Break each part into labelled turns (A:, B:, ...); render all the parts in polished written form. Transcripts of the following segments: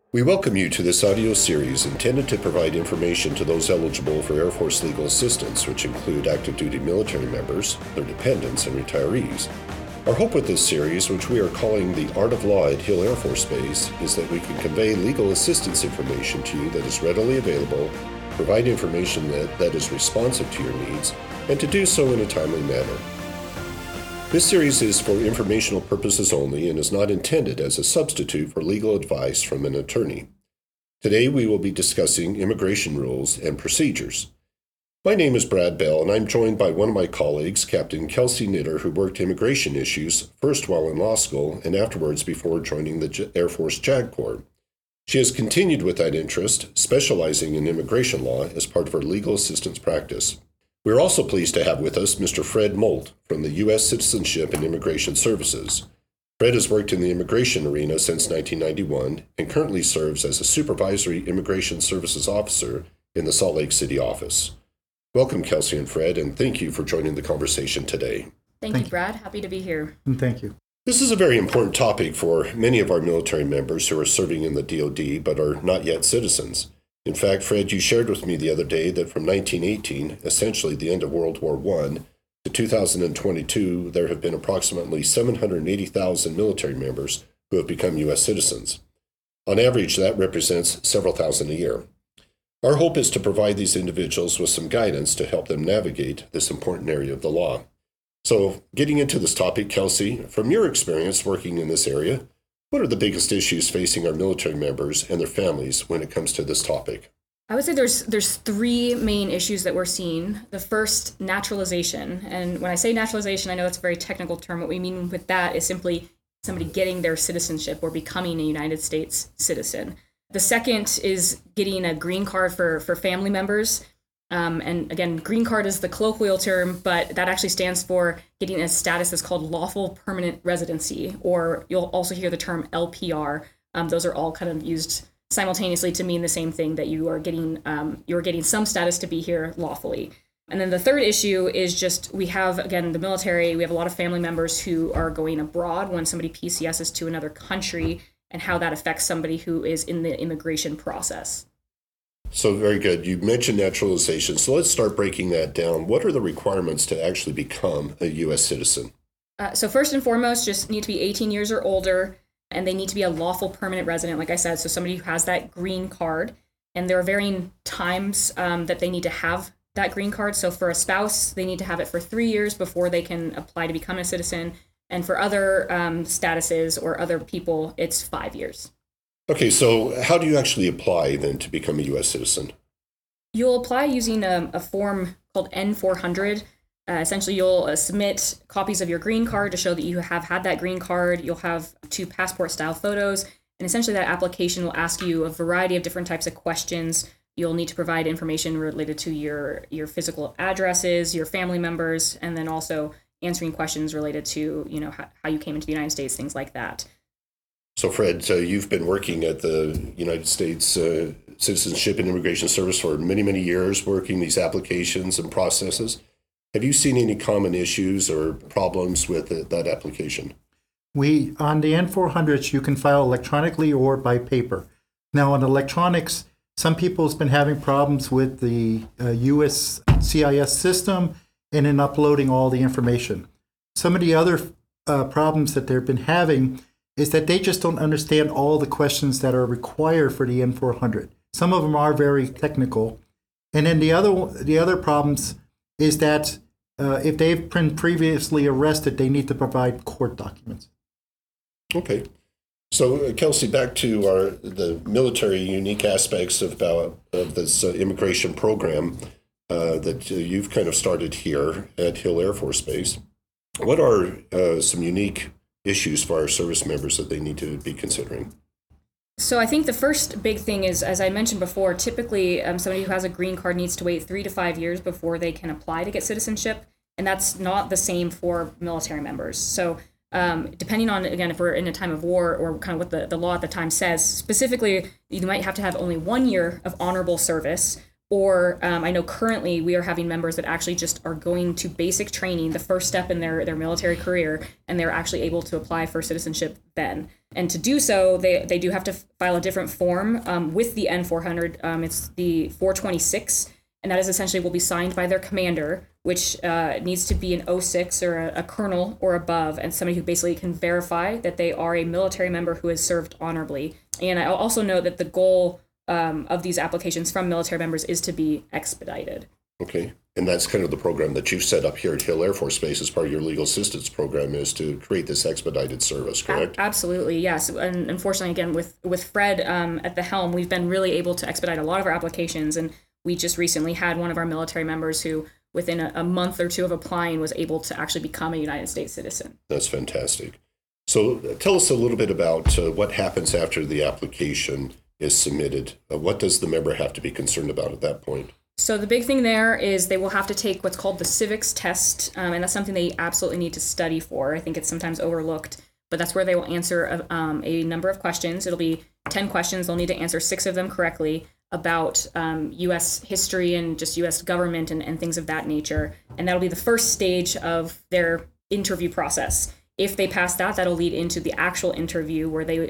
A: We welcome you to this audio series intended to provide information to those eligible for Air Force legal assistance, which include active duty military members, their dependents, and retirees. Our hope with this series, which we are calling The Art of Law at Hill Air Force Base, is that we can convey legal assistance information to you that is readily available, provide information that is responsive to your needs, and to do so in a timely manner. This series is for informational purposes only and is not intended as a substitute for legal advice from an attorney. Today we will be discussing immigration rules and procedures. My name is Brad Bell, and I'm joined by one of my colleagues, Captain Kelsey Knitter, who worked immigration issues first while in law school and afterwards before joining the Air Force JAG Corps. She has continued with that interest, specializing in immigration law as part of her legal assistance practice. We're also pleased to have with us Mr. Fred Molt from the U.S. Citizenship and Immigration Services. Fred has worked in the immigration arena since 1991 and currently serves as a Supervisory Immigration Services Officer in the Salt Lake City office. Welcome, Kelsey and Fred, and thank you for joining the conversation today.
B: Thank you, Brad. Happy to be here.
C: And thank you.
A: This is a very important topic for many of our military members who are serving in the DoD but are not yet citizens. In fact, Fred, you shared with me the other day that from 1918, essentially the end of World War I, to 2022, there have been approximately 780,000 military members who have become U.S. citizens. On average, that represents several thousand a year. Our hope is to provide these individuals with some guidance to help them navigate this important area of the law. So, getting into this topic, Kelsey, from your experience working in this area, what are the biggest issues facing our military members and their families when it comes to this topic?
B: I would say there's three main issues that we're seeing. The first, naturalization. And when I say naturalization, I know that's a very technical term. What we mean with that is simply somebody getting their citizenship or becoming a United States citizen. The second is getting a green card for family members. And again, green card is the colloquial term, but that actually stands for getting a status that's called lawful permanent residency, or you'll also hear the term LPR. Those are all kind of used simultaneously to mean the same thing, that you are getting some status to be here lawfully. And then the third issue is just, we have, again, the military, we have a lot of family members who are going abroad when somebody PCSs to another country, and how that affects somebody who is in the immigration process.
A: So very good. You mentioned naturalization. So let's start breaking that down. What are the requirements to actually become a U.S. citizen?
B: So first and foremost, just need to be 18 years or older, and they need to be a lawful permanent resident, like I said, so somebody who has that green card. And there are varying times that they need to have that green card. So for a spouse, they need to have it for 3 years before they can apply to become a citizen. And for other statuses or other people, it's 5 years.
A: Okay, so how do you actually apply then to become a U.S. citizen?
B: You'll apply using a form called N-400. Essentially, you'll submit copies of your green card to show that you have had that green card. You'll have 2 passport-style photos, and essentially that application will ask you a variety of different types of questions. You'll need to provide information related to your physical addresses, your family members, and then also answering questions related to how you came into the United States, things like that.
A: So, Fred, you've been working at the United States Citizenship and Immigration Service for many, many years, working these applications and processes. Have you seen any common issues or problems with that application?
C: On the N-400s, you can file electronically or by paper. Now, on electronics, some people have been having problems with the U.S. CIS system and in uploading all the information. Some of the other problems that they've been having is that they just don't understand all the questions that are required for the N-400. Some of them are very technical. And then the other problems is that if they've been previously arrested, they need to provide court documents.
A: Okay. So, Kelsey, back to the military unique aspects of this immigration program that you've kind of started here at Hill Air Force Base. What are some unique issues for our service members that they need to be considering?
B: So I think the first big thing is, as I mentioned before, typically somebody who has a green card needs to wait 3 to 5 years before they can apply to get citizenship. And that's not the same for military members. So depending on, again, if we're in a time of war or kind of what the law at the time says, specifically, you might have to have only 1 year of honorable service, Or I know currently we are having members that actually just are going to basic training, the first step in their military career, and they're actually able to apply for citizenship then. And to do so, they do have to file a different form with the N400. It's the 426, and that is essentially will be signed by their commander, which needs to be an 06 or a colonel or above, and somebody who basically can verify that they are a military member who has served honorably. And I'll also note that the goal of these applications from military members is to be expedited.
A: Okay. And that's kind of the program that you've set up here at Hill Air Force Base as part of your legal assistance program, is to create this expedited service, correct?
B: Absolutely, yes. And unfortunately, again, with Fred at the helm, we've been really able to expedite a lot of our applications. And we just recently had one of our military members who, within a month or two of applying, was able to actually become a United States citizen.
A: That's fantastic. So tell us a little bit about what happens after the application is submitted. What does the member have to be concerned about at that point?
B: So the big thing there is they will have to take what's called the civics test, and that's something they absolutely need to study for. I think it's sometimes overlooked, but that's where they will answer a number of questions. It'll be 10 questions. They'll need to answer 6 of them correctly about U.S. history and just U.S. government and things of that nature. And that'll be the first stage of their interview process. If they pass that, that'll lead into the actual interview where the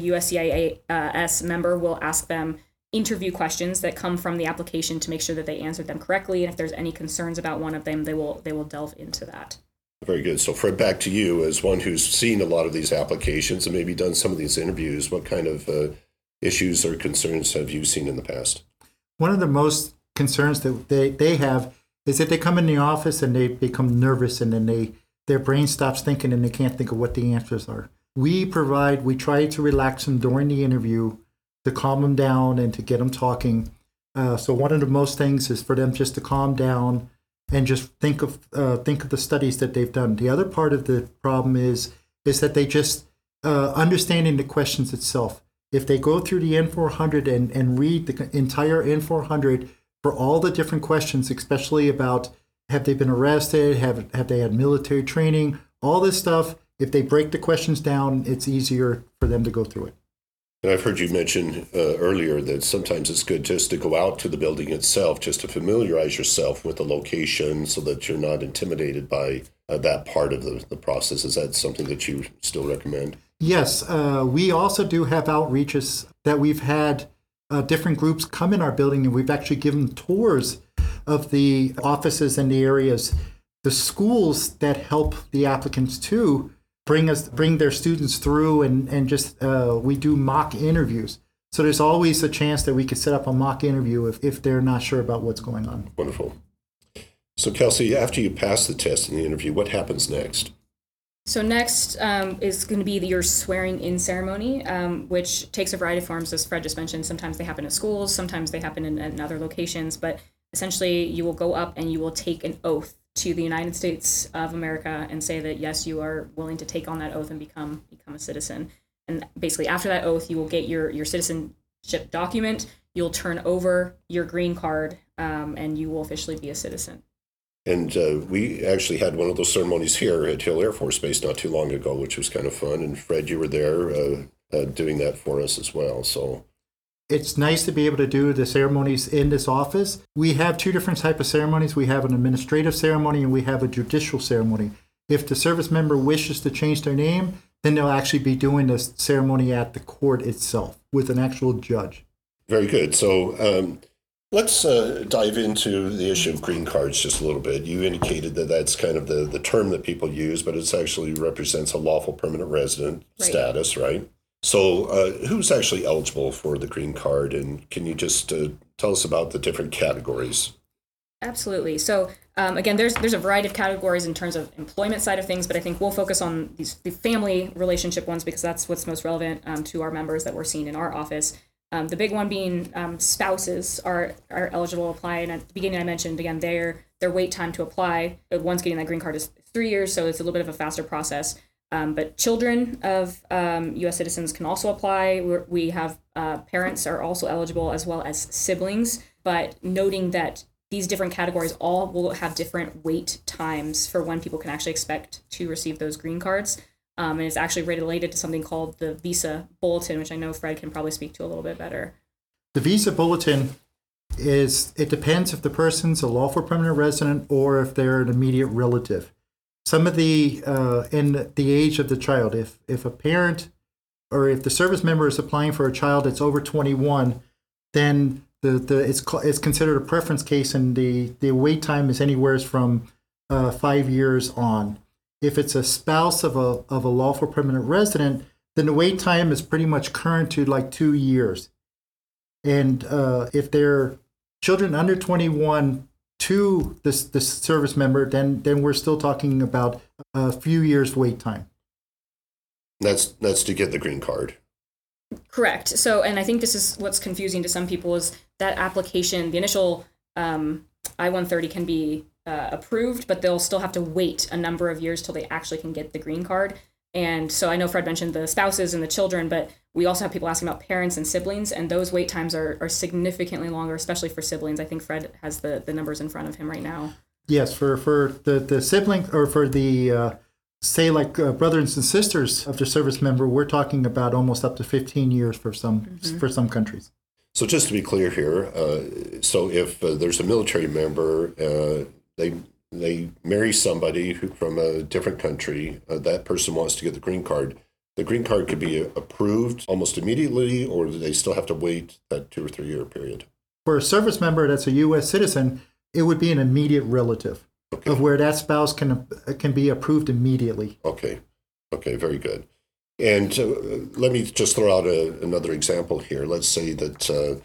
B: USCIS member will ask them interview questions that come from the application to make sure that they answered them correctly. And if there's any concerns about one of them, they will delve into that.
A: Very good. So Fred, back to you as one who's seen a lot of these applications and maybe done some of these interviews. What kind of issues or concerns have you seen in the past?
C: One of the most concerns that they have is that they come in the office and they become nervous, and then their brain stops thinking and they can't think of what the answers are. We try to relax them during the interview to calm them down and to get them talking. So one of the most things is for them just to calm down and just think of the studies that they've done. The other part of the problem is that they just understanding the questions itself. If they go through the N400 and read the entire N400 for all the different questions, especially about have they been arrested, have they had military training, all this stuff, if they break the questions down, it's easier for them to go through it.
A: And I've heard you mention earlier that sometimes it's good just to go out to the building itself, just to familiarize yourself with the location so that you're not intimidated by that part of the process. Is that something that you still recommend?
C: Yes. We also do have outreaches that we've had different groups come in our building, and we've actually given tours of the offices and the areas. The schools that help the applicants too bring their students through, and just we do mock interviews. So there's always a chance that we could set up a mock interview if they're not sure about what's going on.
A: Wonderful. So Kelsey, after you pass the test and the interview, what happens next?
B: So next is going to be your swearing in ceremony, which takes a variety of forms, as Fred just mentioned. Sometimes they happen at schools, sometimes they happen in other locations, but essentially you will go up and you will take an oath to the United States of America and say that, yes, you are willing to take on that oath and become a citizen. And basically after that oath, you will get your citizenship document, you'll turn over your green card, and you will officially be a citizen.
A: And we actually had one of those ceremonies here at Hill Air Force Base not too long ago, which was kind of fun. And Fred, you were there doing that for us as well. So
C: it's nice to be able to do the ceremonies in this office. We have 2 different types of ceremonies. We have an administrative ceremony and we have a judicial ceremony. If the service member wishes to change their name, then they'll actually be doing the ceremony at the court itself with an actual judge.
A: Very good. So let's dive into the issue of green cards just a little bit. You indicated that that's kind of the term that people use, but it actually represents a lawful permanent resident status, right? So who's actually eligible for the green card? And can you just tell us about the different categories?
B: Absolutely. So again, there's a variety of categories in terms of employment side of things, but I think we'll focus on the family relationship ones because that's what's most relevant to our members that we're seeing in our office. The big one being spouses are eligible to apply. And at the beginning, I mentioned, again, their wait time to apply, once getting that green card, is 3 years, so it's a little bit of a faster process. But children of U.S. citizens can also apply. We have parents are also eligible, as well as siblings, but noting that these different categories all will have different wait times for when people can actually expect to receive those green cards. And it's actually related to something called the Visa Bulletin, which I know Fred can probably speak to a little bit better.
C: The Visa Bulletin is it depends if the person's a lawful permanent resident or if they're an immediate relative. Some of the in the age of the child, if a parent or if the service member is applying for a child that's over 21, then it's considered a preference case, and the wait time is anywhere from 5 years on. If it's a spouse of a lawful permanent resident, then the wait time is pretty much current to like 2 years. And if they're children under 21 to this service member, then we're still talking about a few years wait time.
A: That's to get the green card.
B: Correct. So, and I think this is what's confusing to some people is that application, the initial I-130 can be approved, but they'll still have to wait a number of years till they actually can get the green card. And so I know Fred mentioned the spouses and the children, but we also have people asking about parents and siblings, and those wait times are significantly longer, especially for siblings. I think Fred has the numbers in front of him right now. Yes,
C: for the sibling, or for the say like brothers and sisters of the service member, we're talking about almost up to 15 years for some countries.
A: So just to be clear here, so if there's a military member, they marry somebody from a different country, that person wants to get the green card. The green card could be approved almost immediately, or do they still have to wait that 2 or 3 year period?
C: For a service member that's a U.S. citizen, it would be an immediate relative. Okay. Of where that spouse can be approved immediately.
A: Okay, very good. And let me just throw out another example here. Let's say that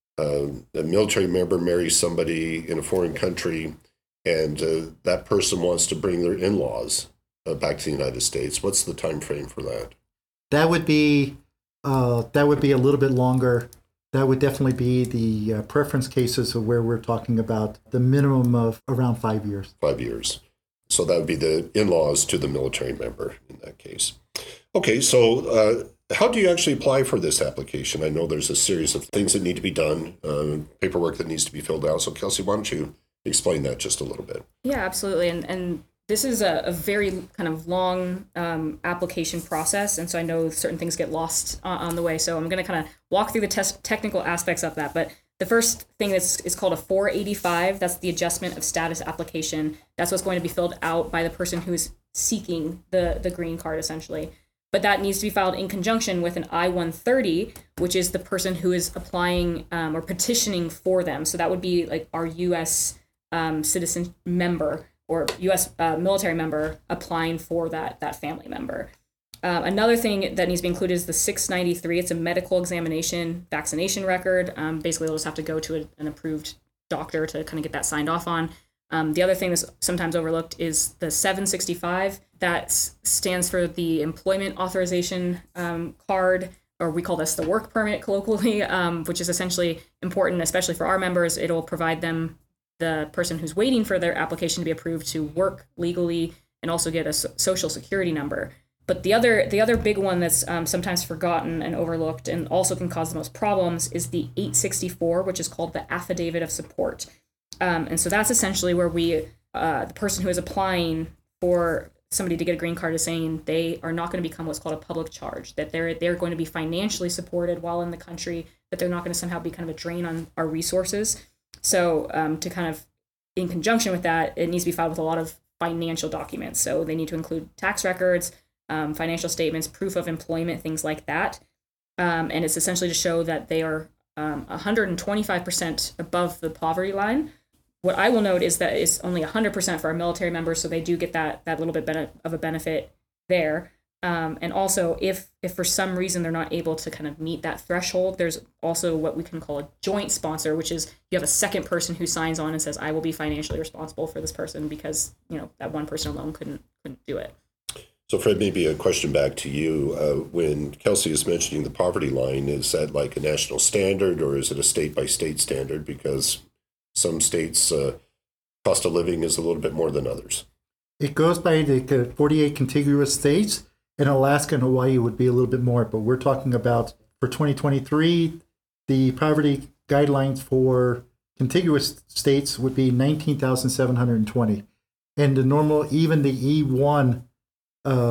A: a military member marries somebody in a foreign country, and that person wants to bring their in-laws back to the United States. What's the time frame for that?
C: That would be a little bit longer. That would definitely be the preference cases of where we're talking about the minimum of around 5 years.
A: 5 years. So that would be the in-laws to the military member in that case. Okay, so how do you actually apply for this application? I know there's a series of things that need to be done, paperwork that needs to be filled out. So Kelsey, why don't you explain that just a little bit?
B: Yeah, absolutely. And this is a very kind of long application process, and so I know certain things get lost on the way. So I'm going to kind of walk through the technical aspects of that. But the first thing is called a 485. That's the adjustment of status application. That's what's going to be filled out by the person who is seeking the green card, essentially. But that needs to be filed in conjunction with an I-130, which is the person who is applying or petitioning for them. So that would be like our U.S. Citizen member or U.S. Military member applying for that family member. Another thing that needs to be included is the 693. It's a medical examination vaccination record. Basically, they'll just have to go to an approved doctor to kind of get that signed off on. The other thing that's sometimes overlooked is the 765. That stands for the employment authorization card, or we call this the work permit colloquially, which is essentially important, especially for our members. It'll provide them, the person who's waiting for their application to be approved, to work legally and also get a social security number. But the other big one that's sometimes forgotten and overlooked and also can cause the most problems is the 864, which is called the affidavit of support. And so that's essentially where the person who is applying for somebody to get a green card is saying they are not going to become what's called a public charge, that they're going to be financially supported while in the country, that they're not going to somehow be kind of a drain on our resources. So to kind of, in conjunction with that, it needs to be filed with a lot of financial documents. So they need to include tax records, financial statements, proof of employment, things like that. And it's essentially to show that they are 125% above the poverty line. What I will note is that it's only 100% for our military members, so they do get that little bit of a benefit there. And also, if for some reason they're not able to kind of meet that threshold, there's also what we can call a joint sponsor, which is you have a second person who signs on and says, I will be financially responsible for this person because, that one person alone couldn't do it.
A: So Fred, maybe a question back to you. When Kelsey is mentioning the poverty line, is that like a national standard or is it a state-by-state standard? Because some states' cost of living is a little bit more than others.
C: It goes by the 48 contiguous states, and Alaska and Hawaii would be a little bit more. But we're talking about, for 2023, the poverty guidelines for contiguous states would be 19,720. And the normal, even the E1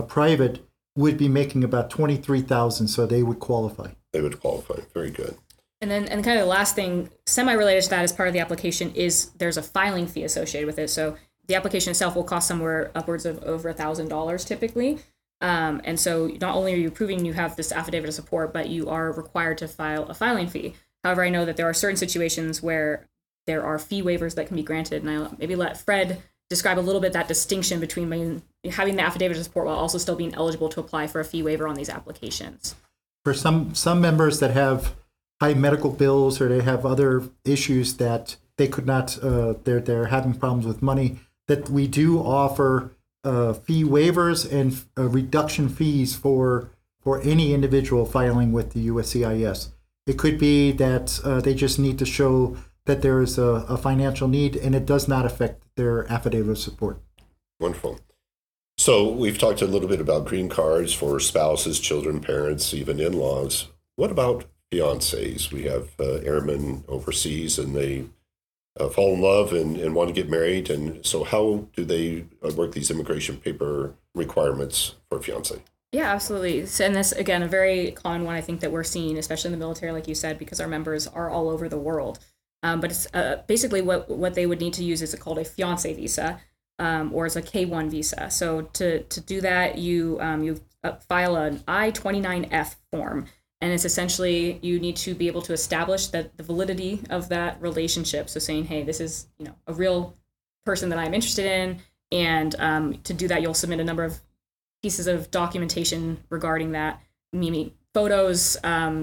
C: private would be making about 23,000, so they would qualify.
A: They would qualify. Very good.
B: And kind of the last thing, semi-related to that as part of the application is there's a filing fee associated with it. So the application itself will cost somewhere upwards of over $1,000 typically. And so not only are you proving you have this affidavit of support, but you are required to file a filing fee. However, I know that there are certain situations where there are fee waivers that can be granted, and I'll maybe let Fred describe a little bit that distinction between having the affidavit of support while also still being eligible to apply for a fee waiver on these applications.
C: For some members that have high medical bills or they have other issues that they could not, they're having problems with money, that we do offer fee waivers and reduction fees for any individual filing with the USCIS. It could be that they just need to show that there is a financial need, and it does not affect their affidavit of support.
A: Wonderful. So we've talked a little bit about green cards for spouses, children, parents, even in-laws. What about fiancés? We have airmen overseas, and they fall in love and want to get married. And so how do they work these immigration paper requirements for a fiancé?
B: Yeah, absolutely. And this, again, a very common one I think that we're seeing, especially in the military, like you said, because our members are all over the world. But it's basically what they would need to use is called a fiancé visa, or it's a K-1 visa. So to do that, you file an I-29F form. And it's essentially, you need to be able to establish that the validity of that relationship. So saying, hey, this is a real person that I'm interested in. And to do that, you'll submit a number of pieces of documentation regarding that, meaning photos,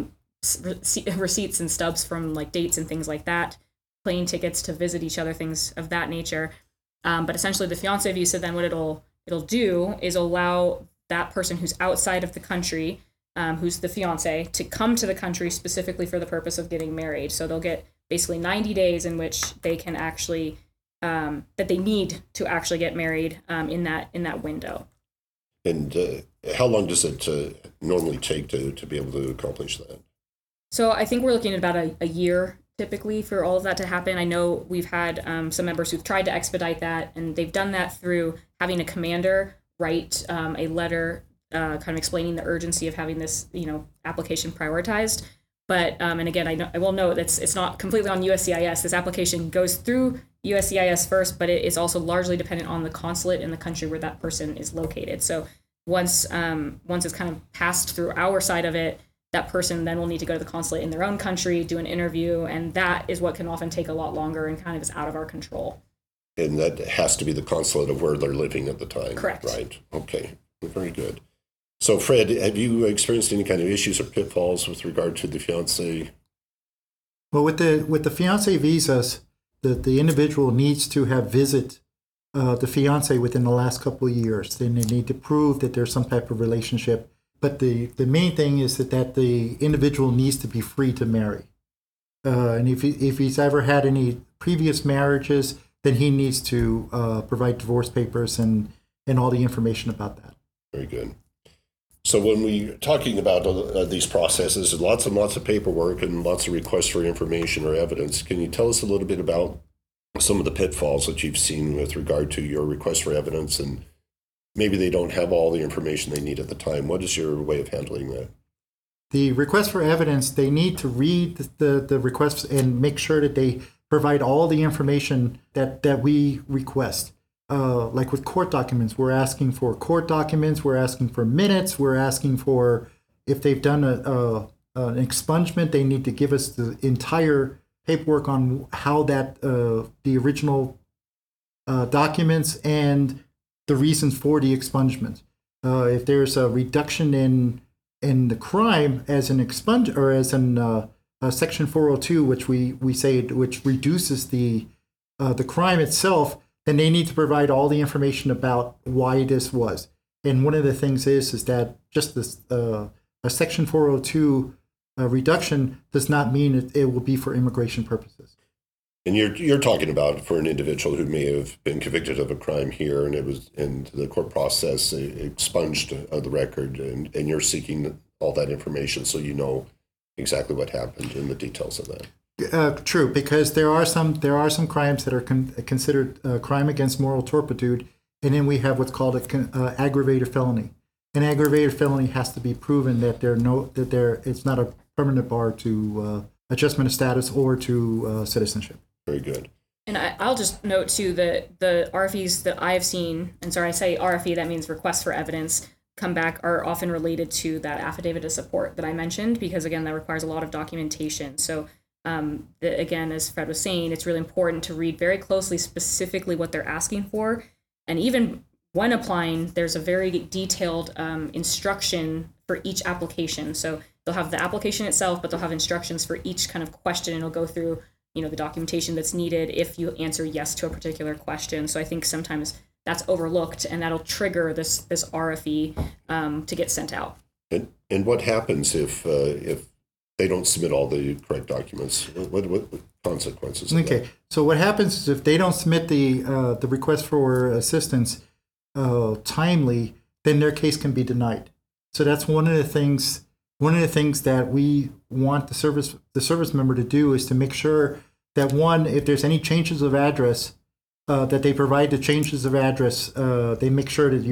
B: receipts and stubs from like dates and things like that, plane tickets to visit each other, things of that nature. But essentially the fiancé visa, then what it'll do is allow that person who's outside of the country, who's the fiancé, to come to the country specifically for the purpose of getting married. So they'll get basically 90 days in which they can actually, that they need to actually get married in that window.
A: And how long does it normally take to be able to accomplish that?
B: So I think we're looking at about a year typically for all of that to happen. I know we've had some members who've tried to expedite that, and they've done that through having a commander write a letter kind of explaining the urgency of having this, application prioritized. But, and again, I will note that it's not completely on USCIS. This application goes through USCIS first, but it is also largely dependent on the consulate in the country where that person is located. So once it's kind of passed through our side of it, that person then will need to go to the consulate in their own country, do an interview, and that is what can often take a lot longer and kind of is out of our control.
A: And that has to be the consulate of where they're living at the time.
B: Correct.
A: Right. Okay. Very good. So, Fred, have you experienced any kind of issues or pitfalls with regard to the fiancé?
C: Well, with the fiancé visas, the individual needs to have visit the fiancé within the last couple of years. Then they need to prove that there's some type of relationship. But the main thing is that the individual needs to be free to marry. And if he's ever had any previous marriages, then he needs to provide divorce papers and all the information about that.
A: Very good. So when we're talking about these processes, lots and lots of paperwork and lots of requests for information or evidence, can you tell us a little bit about some of the pitfalls that you've seen with regard to your request for evidence, and maybe they don't have all the information they need at the time? What is your way of handling that?
C: The request for evidence, they need to read the requests and make sure that they provide all the information that we request. Like with court documents, we're asking for court documents, we're asking for minutes, we're asking for, if they've done an expungement, they need to give us the entire paperwork on how that, the original documents and the reasons for the expungement. If there's a reduction in the crime as an expunge or as an Section 402, which we say which reduces the crime itself, then they need to provide all the information about why this was. And one of the things is that just this a Section 402 reduction does not mean it will be for immigration purposes.
A: And you're talking about for an individual who may have been convicted of a crime here, and it was in the court process expunged the record, and you're seeking all that information so you know exactly what happened and the details of that.
C: True, because there are some crimes that are considered crime against moral turpitude, and then we have what's called an aggravated felony. An aggravated felony has to be proven that it's not a permanent bar to adjustment of status or to citizenship.
A: Very good.
B: And I'll just note too that the RFEs that I've seen, and sorry, I say RFE, that means request for evidence, come back are often related to that affidavit of support that I mentioned, because again, that requires a lot of documentation. So again, as Fred was saying, it's really important to read very closely specifically what they're asking for. And even when applying, there's a very detailed instruction for each application. So they'll have the application itself, but they'll have instructions for each kind of question, and it'll go through, the documentation that's needed if you answer yes to a particular question. So I think sometimes that's overlooked, and that'll trigger this RFE to get sent out.
A: And what happens if they don't submit all the correct documents? What consequences?
C: Okay, so what happens is if they don't submit the request for assistance timely, then their case can be denied. So that's one of the things that we want the service member to do, is to make sure that, one, if there's any changes of address, that they provide the changes of address. They make sure that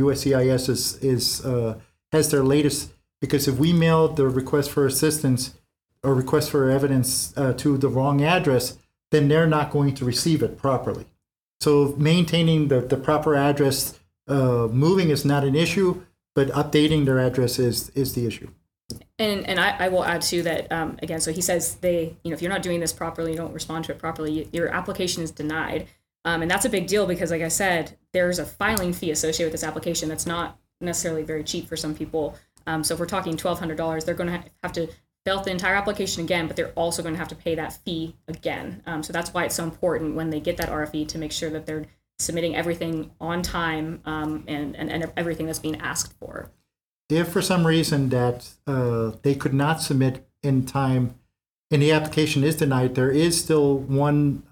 C: USCIS has their latest, because if we mail the request for assistance or request for evidence to the wrong address, then they're not going to receive it properly. So maintaining the proper address, moving is not an issue, but updating their address is the issue.
B: And I will add to that, again, so he says if you're not doing this properly, you don't respond to it properly, your application is denied. And that's a big deal because, like I said, there's a filing fee associated with this application that's not necessarily very cheap for some people. So if we're talking $1,200, they're going to have to fill out the entire application again, but they're also going to have to pay that fee again. So that's why it's so important when they get that RFE to make sure that they're submitting everything on time and everything that's being asked for.
C: If for some reason that they could not submit in time and the application is denied, there is still one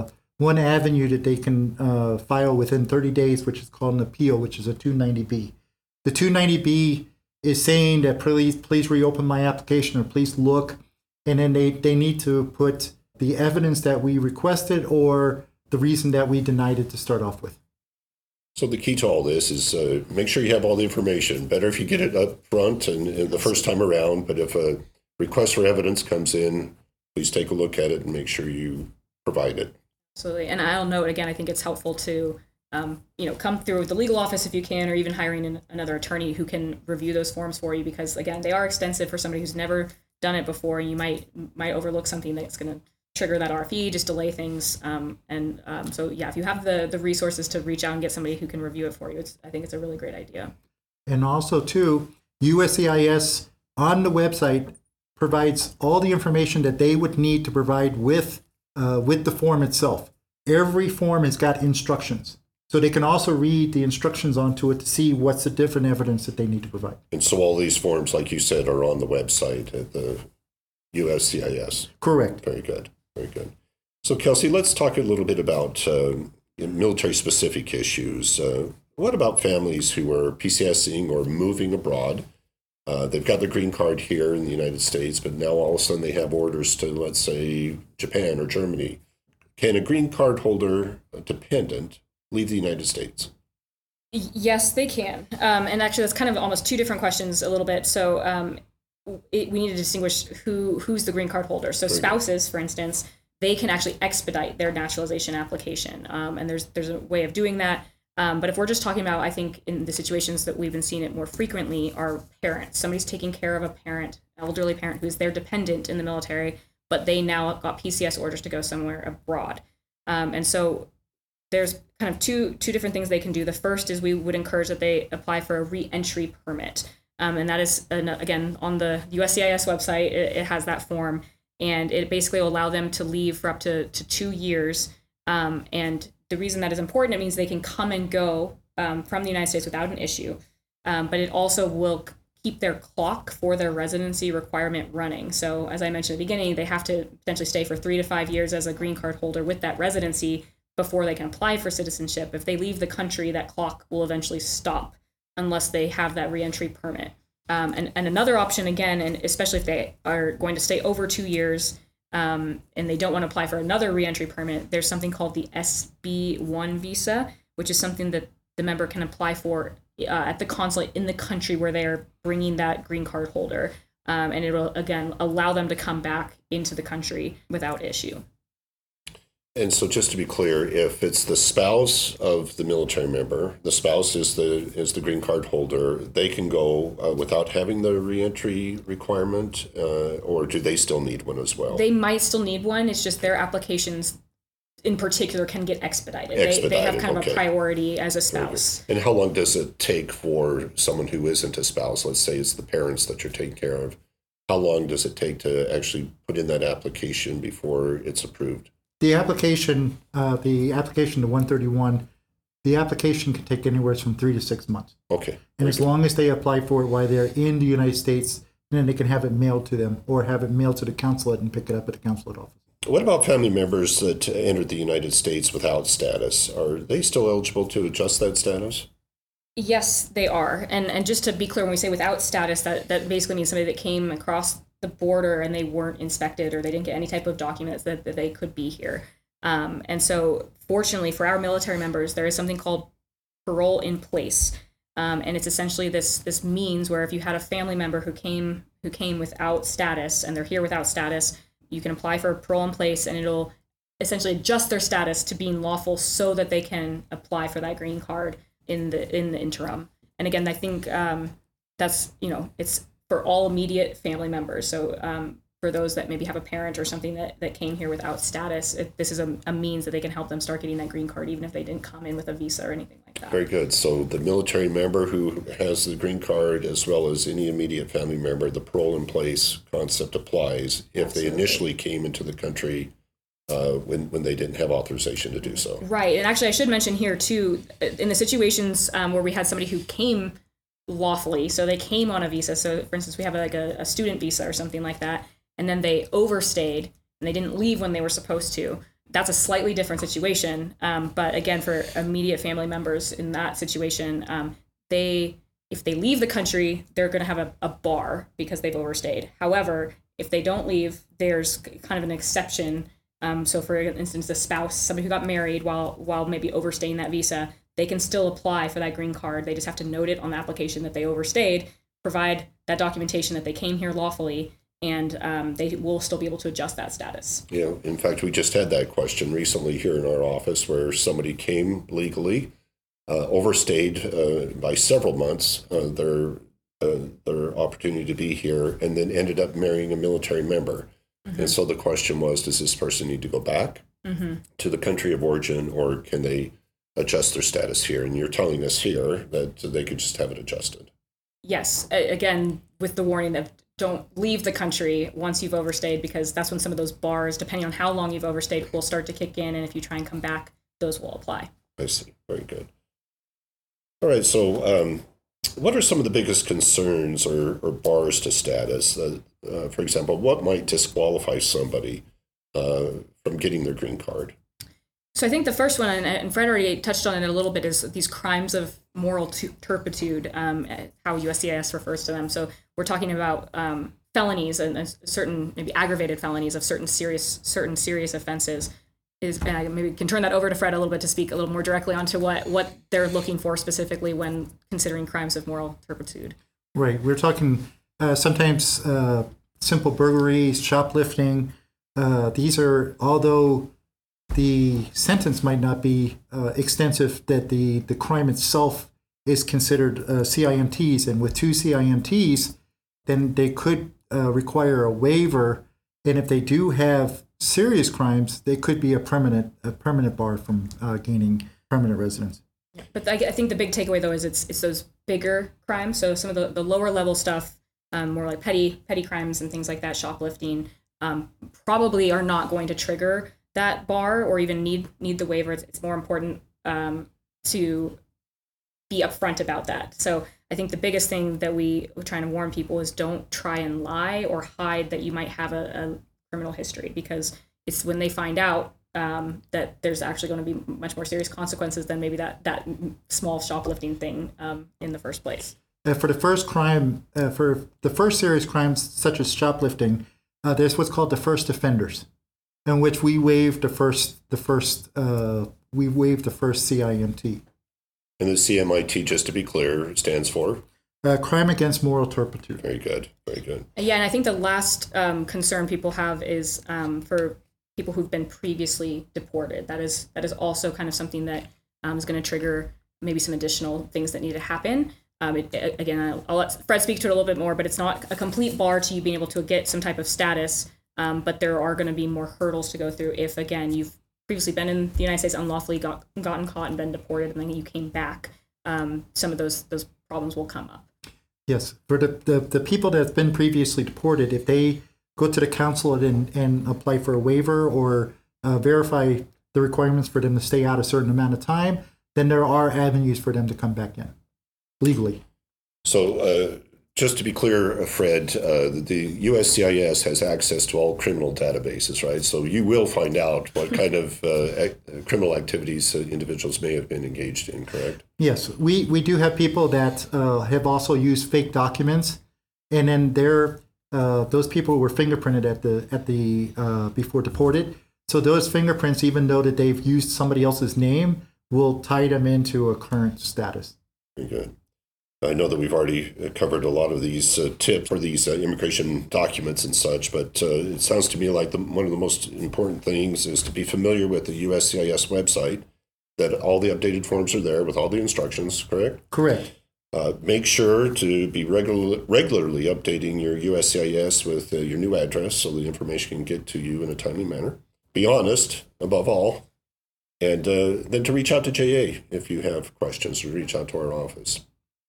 C: avenue that they can file within 30 days, which is called an appeal, which is a 290B. The 290B is saying that please reopen my application, or please look, and then they need to put the evidence that we requested or the reason that we denied it to start off with.
A: So the key to all this is make sure you have all the information. Better if you get it up front and the first time around, but if a request for evidence comes in, please take a look at it and make sure you provide it.
B: Absolutely. And I'll note, again, I think it's helpful to come through the legal office if you can, or even hiring another attorney who can review those forms for you, because, again, they are extensive for somebody who's never done it before. You might overlook something that's going to trigger that RFE, just delay things. So if you have the resources to reach out and get somebody who can review it for you, I think it's a really great idea.
C: And also, too, USCIS on the website provides all the information that they would need to provide with the form itself. Every form has got instructions. So they can also read the instructions onto it to see what's the different evidence that they need to provide.
A: And so all these forms, like you said, are on the website at the USCIS.
C: Correct.
A: Very good. Very good. So, Kelsey, let's talk a little bit about military-specific issues. What about families who are PCSing or moving abroad? They've got their green card here in the United States, but now all of a sudden they have orders to, let's say, Japan or Germany. Can a green card holder, a dependent, leave the United States?
B: Yes, they can. And actually, that's kind of almost two different questions a little bit. So we need to distinguish who's the green card holder. So spouses, for instance, they can actually expedite their naturalization application. And there's a way of doing that. But if we're just talking about, I think in the situations that we've been seeing it more frequently are parents. Somebody's taking care of a parent, elderly parent who's their dependent in the military, but they now got PCS orders to go somewhere abroad. And so there's kind of two different things they can do. The first is we would encourage that they apply for a re-entry permit. And that is, again, on the USCIS website, it has that form. And it basically will allow them to leave for up to 2 years. And the reason that is important, it means they can come and go from the United States without an issue. But it also will keep their clock for their residency requirement running. So as I mentioned at the beginning, they have to potentially stay for 3 to 5 years as a green card holder with that residency before they can apply for citizenship. If they leave the country, that clock will eventually stop unless they have that reentry permit. And another option, again, and especially if they are going to stay over 2 years and they don't want to apply for another reentry permit, there's something called the SB1 visa, which is something that the member can apply for at the consulate in the country where they are bringing that green card holder. and it will, again, allow them to come back into the country without issue.
A: And so just to be clear, if it's the spouse of the military member, the spouse is the green card holder, they can go without having the reentry requirement, or do they still need one as well?
B: They might still need one. It's just their applications in particular can get expedited. They have kind of a priority as a spouse.
A: And how long does it take for someone who isn't a spouse, let's say it's the parents that you're taking care of, how long does it take to actually put in that application before it's approved?
C: The application to 131, the application can take anywhere from 3 to 6 months.
A: Okay.
C: And as long as they apply for it while they're in the United States, then they can have it mailed to them or have it mailed to the consulate and pick it up at the consulate office.
A: What about family members that entered the United States without status? Are they still eligible to adjust that status?
B: Yes, they are. And just to be clear, when we say without status, that basically means somebody that came across the border and they weren't inspected or they didn't get any type of documents that they could be here. And so fortunately for our military members, there is something called parole in place. And it's essentially this means where if you had a family member who came without status and they're here without status, you can apply for parole in place and it'll essentially adjust their status to being lawful so that they can apply for that green card in the interim. And again, I think that's, it's for all immediate family members. So for those that maybe have a parent or something that came here without status, this is a means that they can help them start getting that green card, even if they didn't come in with a visa or anything like that.
A: Very good. So the military member who has the green card, as well as any immediate family member, the parole in place concept applies if
B: Absolutely.
A: they initially came into the country when they didn't have authorization to do so.
B: Right. And actually, I should mention here, too, in the situations where we had somebody who came lawfully, so they came on a visa. So, for instance, we have a student visa or something like that, and then they overstayed and they didn't leave when they were supposed to. That's a slightly different situation. But again, for immediate family members in that situation, if they leave the country, they're going to have a bar because they've overstayed. However, if they don't leave, there's kind of an exception. So for instance, the spouse, somebody who got married while maybe overstaying that visa, they can still apply for that green card. They just have to note it on the application that they overstayed, provide that documentation that they came here lawfully, and they will still be able to adjust that status.
A: Yeah, in fact, we just had that question recently here in our office where somebody came legally, overstayed by several months their opportunity to be here, and then ended up marrying a military member. Mm-hmm. And so the question was, does this person need to go back to the country of origin, or can they adjust their status here? And you're telling us here that they could just have it adjusted.
B: Yes. Again, with the warning that don't leave the country once you've overstayed, because that's when some of those bars, depending on how long you've overstayed, will start to kick in. And if you try and come back, those will apply.
A: I see. Very good. All right. So what are some of the biggest concerns or bars to status? For example, what might disqualify somebody from getting their green card?
B: So I think the first one, and Fred already touched on it a little bit, is these crimes of moral turpitude, how USCIS refers to them. So we're talking about felonies and certain maybe aggravated felonies of certain serious offenses. And I maybe can turn that over to Fred a little bit to speak a little more directly onto what they're looking for specifically when considering crimes of moral turpitude.
C: Right. We're talking sometimes simple burglaries, shoplifting. These are, although the sentence might not be extensive, that the crime itself is considered CIMTs. And with 2 CIMTs, then they could require a waiver. And if they do have serious crimes, they could be a permanent bar from gaining permanent residence.
B: But I think the big takeaway, though, is it's those bigger crimes. So some of the lower level stuff, more like petty crimes and things like that, shoplifting, probably are not going to trigger that bar or even need the waiver. It's more important to be upfront about that. So I think the biggest thing that we're trying to warn people is don't try and lie or hide that you might have a criminal history, because it's when they find out that there's actually going to be much more serious consequences than maybe that small shoplifting thing in the first place.
C: For the first crime, for the first serious crimes such as shoplifting, there's what's called the first offenders, in which we waive the first CIMT.
A: And the CIMT, just to be clear, stands for?
C: crime against moral turpitude.
A: Very good. Very good.
B: Yeah, and I think the last concern people have is for people who've been previously deported. That is also kind of something that is going to trigger maybe some additional things that need to happen. Again, I'll let Fred speak to it a little bit more, but it's not a complete bar to you being able to get some type of status. But there are going to be more hurdles to go through if, again, you've previously been in the United States unlawfully, gotten caught and been deported, and then you came back. Some of those problems will come up.
C: Yes, for the people that have been previously deported, if they go to the consulate and apply for a waiver or verify the requirements for them to stay out a certain amount of time, then there are avenues for them to come back in legally.
A: So just to be clear, Fred, the USCIS has access to all criminal databases, right? So you will find out what kind of criminal activities individuals may have been engaged in, correct?
C: Yes, we do have people that have also used fake documents, and then those people were fingerprinted at the before deported. So those fingerprints, even though that they've used somebody else's name, will tie them into a current status.
A: Very good. I know that we've already covered a lot of these tips for these immigration documents and such, but it sounds to me like one of the most important things is to be familiar with the USCIS website, that all the updated forms are there with all the instructions, correct?
C: Correct.
A: Make sure to be regularly updating your USCIS with your new address so the information can get to you in a timely manner. Be honest, above all, and then to reach out to JA if you have questions, or reach out to our office.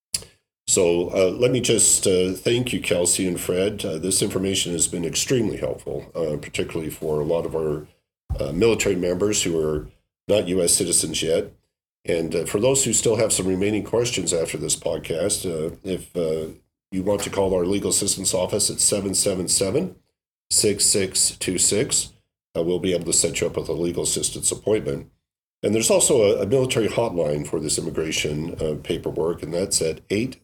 A: So let me just thank you, Kelsey and Fred. This information has been extremely helpful, particularly for a lot of our military members who are not U.S. citizens yet. And for those who still have some remaining questions after this podcast, if you want to call our legal assistance office at 777-6626, we'll be able to set you up with a legal assistance appointment. And there's also a military hotline for this immigration paperwork, and that's at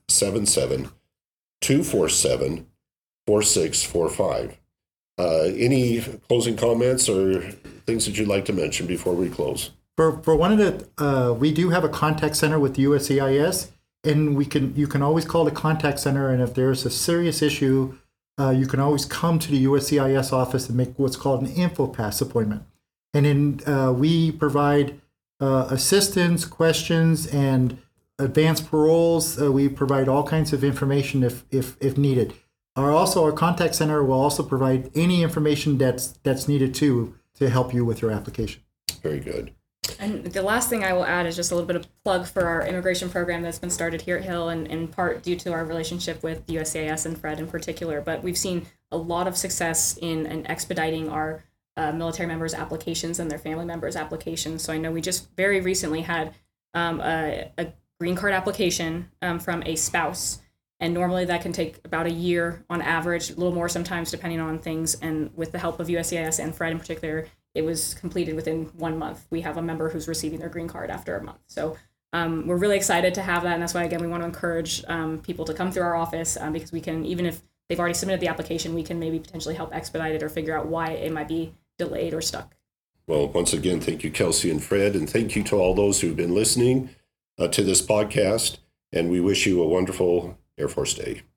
A: 877-247-4645. Any closing comments or things that you'd like to mention before we close?
C: For one of the, we do have a contact center with USCIS, and you can always call the contact center, and if there's a serious issue, you can always come to the USCIS office and make what's called an InfoPass appointment. And then we provide assistance, questions, and advanced paroles. We provide all kinds of information if needed. Our contact center will also provide any information that's needed to help you with your application.
A: Very good.
B: And the last thing I will add is just a little bit of plug for our immigration program that's been started here at Hill, and in part due to our relationship with USCIS and Fred in particular. But we've seen a lot of success in expediting our military members' applications and their family members' applications. So I know we just very recently had a green card application from a spouse. And normally that can take about a year on average, a little more sometimes depending on things. And with the help of USCIS and Fred in particular, it was completed within 1 month. We have a member who's receiving their green card after a month. So we're really excited to have that. And that's why, again, we want to encourage people to come through our office because we can, even if they've already submitted the application, we can maybe potentially help expedite it or figure out why it might be delayed or stuck.
A: Well, once again, thank you, Kelsey and Fred, and thank you to all those who've been listening to this podcast, and we wish you a wonderful Air Force Day.